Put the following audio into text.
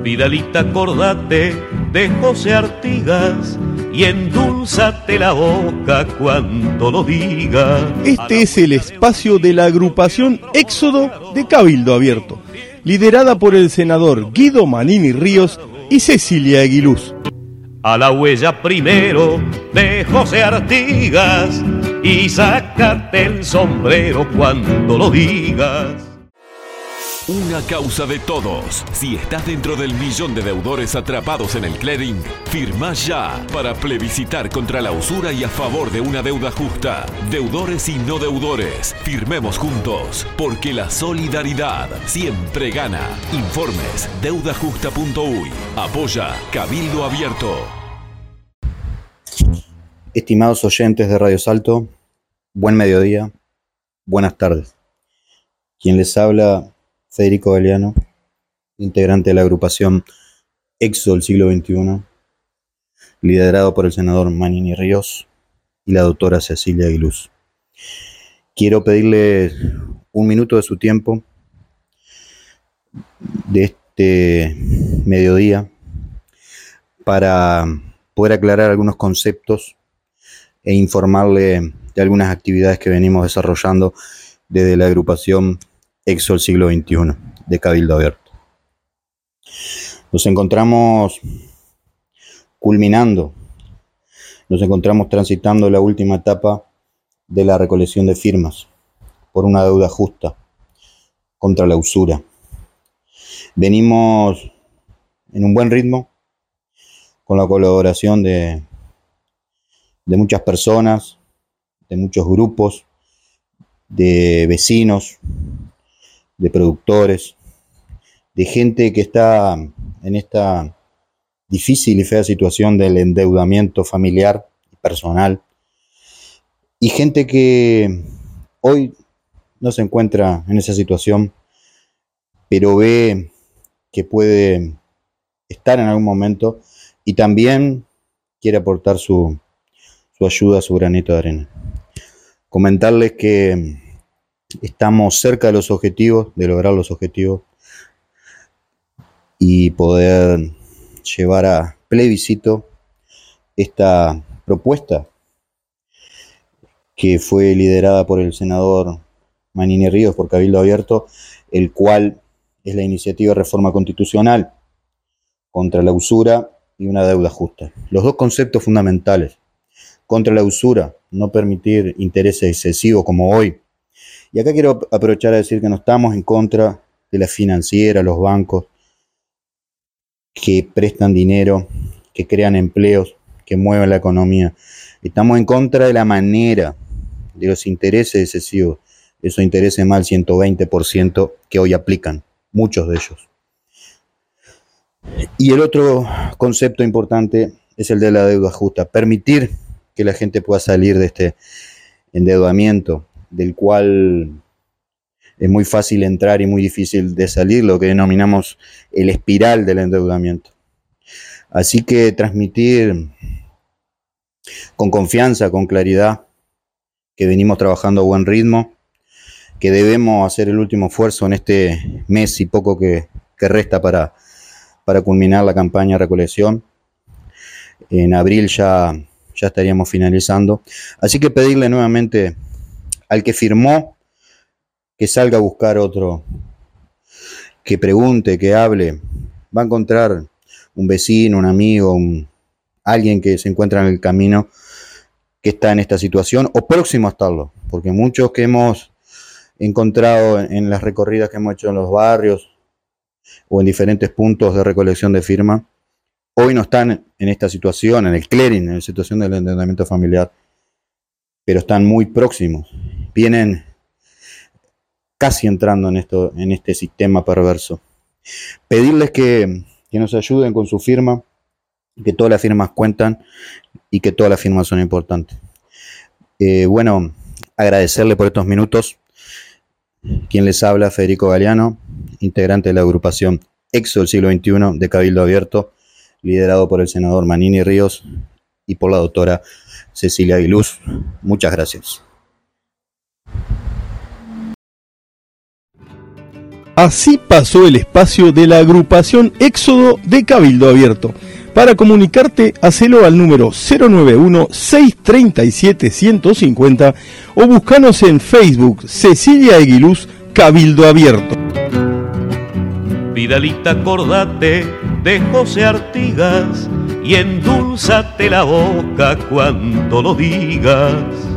Vidalita, acordate de José Artigas y endulzate la boca cuando lo diga. Este es el espacio de la agrupación Éxodo de Cabildo Abierto, liderada por el senador Guido Manini Ríos y Cecilia Aguiluz. A la huella primero de José Artigas y sácate el sombrero cuando lo digas. Una causa de todos. Si estás dentro del millón de deudores atrapados en el clearing, firma ya para plebiscitar contra la usura y a favor de una deuda justa. Deudores y no deudores, firmemos juntos, porque la solidaridad siempre gana. Informes deudajusta.uy. Apoya Cabildo Abierto. Estimados oyentes de Radio Salto, buen mediodía, buenas tardes. Quien les habla, Federico Galeano, integrante de la agrupación Éxodo del siglo XXI, liderado por el senador Manini Ríos y la doctora Cecilia Aguiluz. Quiero pedirles un minuto de su tiempo de este mediodía para poder aclarar algunos conceptos e informarle de algunas actividades que venimos desarrollando desde la agrupación Éxodo del siglo XXI de Cabildo Abierto. Nos encontramos transitando la última etapa de la recolección de firmas por una deuda justa contra la usura. Venimos en un buen ritmo con la colaboración de muchas personas, de muchos grupos, de vecinos, de productores, de gente que está en esta difícil y fea situación del endeudamiento familiar y personal, y gente que hoy no se encuentra en esa situación, pero ve que puede estar en algún momento y también quiere aportar su ayuda, su granito de arena. Comentarles que estamos cerca de los objetivos, de lograr los objetivos y poder llevar a plebiscito esta propuesta que fue liderada por el senador Manini Ríos por Cabildo Abierto, el cual es la iniciativa de reforma constitucional contra la usura y una deuda justa. Los dos conceptos fundamentales: contra la usura, no permitir intereses excesivos como hoy. Y acá quiero aprovechar a decir que no estamos en contra de las financieras, los bancos que prestan dinero, que crean empleos, que mueven la economía. Estamos en contra de la manera, de los intereses excesivos, esos intereses mal 120% que hoy aplican, muchos de ellos. Y el otro concepto importante es el de la deuda justa, permitir que la gente pueda salir de este endeudamiento, del cual es muy fácil entrar y muy difícil de salir, lo que denominamos el espiral del endeudamiento. Así que transmitir con confianza, con claridad, que venimos trabajando a buen ritmo, que debemos hacer el último esfuerzo en este mes y poco que resta para culminar la campaña de recolección. En abril ya estaríamos finalizando. Así que pedirle nuevamente al que firmó que salga a buscar otro, que pregunte, que hable. Va a encontrar un vecino, un amigo, alguien que se encuentra en el camino, que está en esta situación o próximo a estarlo, porque muchos que hemos encontrado en las recorridas que hemos hecho en los barrios o en diferentes puntos de recolección de firmas, hoy no están en esta situación, en el clearing, en la situación del endeudamiento familiar, pero están muy próximos. Vienen casi entrando en este sistema perverso. Pedirles que nos ayuden con su firma, que todas las firmas cuentan y que todas las firmas son importantes. Bueno, agradecerle por estos minutos. Quien les habla, Federico Galeano, integrante de la agrupación Éxodo del siglo XXI de Cabildo Abierto, liderado por el senador Manini Ríos y por la doctora Cecilia Aguiluz. Muchas gracias. Así pasó el espacio de la agrupación Éxodo de Cabildo Abierto. Para comunicarte, hacelo al número 091-637-150 o búscanos en Facebook Cecilia Eguiluz Cabildo Abierto. Vidalita, acordate de José Artigas y endulzate la boca cuando lo digas.